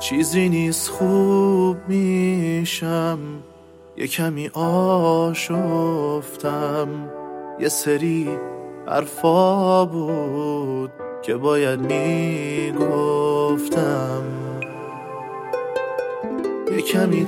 چیزی نیست خوب میشم، یه کمی آشفتم. یه سری حرفا بود که باید میگفتم. یه کمی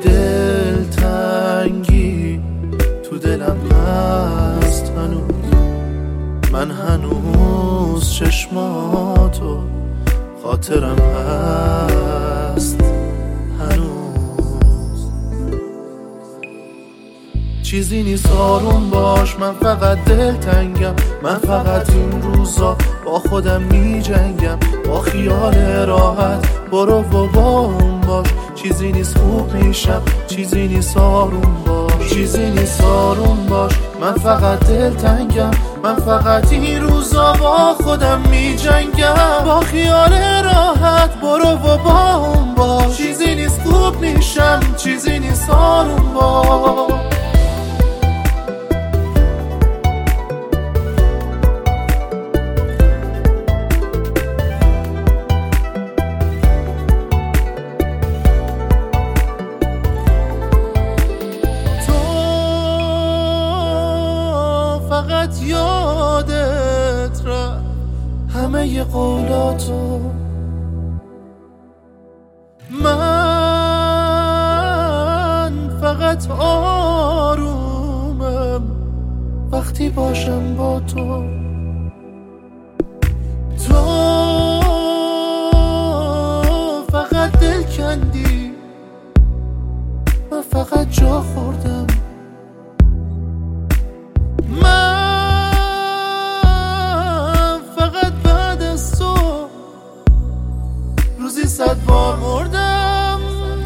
دلتنگی تو دلم هست هنوز. من هنوز چشماتو خاطرم هست هنوز. چیزی نیست آروم باش، من فقط دلتنگم. من فقط این روزا با خودم می جنگم، با خیال راحت برو و با اون باش. چیزی نیست خوب میشم، چیزی نیست آروم باش، چیزی نیست آروم باش. من فقط دلتنگم، من فقط این روزا با خودم می جنگم، با خیال راحت برو و با اون باش. چیزی نیست خوب میشم، چیزی نیست آروم باش. فقط یادت رفت همه ی قولاتو. من فقط آرومم وقتی باشم با تو. تو فقط دل کندی، من فقط جا خوردم. من فقط بعد از تو روزی 100 بار مردم.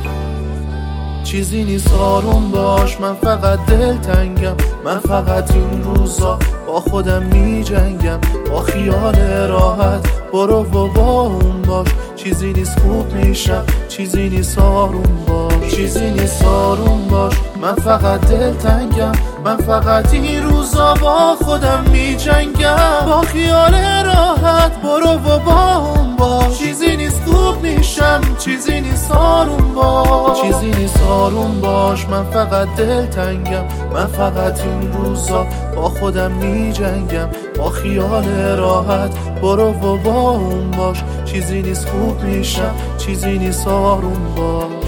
چیزی نیست آروم باش، من فقط دلتنگم. من فقط این روزا با خودم می جنگم، با خیال راحت برو و با اون باش. چیزی نیست خوب میشم، چیزی نیست آروم باش، چیزی نیست آروم باش. من فقط دلتنگم، من فقط این روزا با خودم می جنگم، با خیال راحت برو و با اون باش. چیزی نیست خوب میشم، چیزی نیست آروم باش، چیزی نیست آروم باش. من فقط دلتنگم، من فقط این روزا با خودم می جنگم، با خیال راحت برو و با اون باش. چیزی نیست خوب میشم، چیزی نیست آروم باش.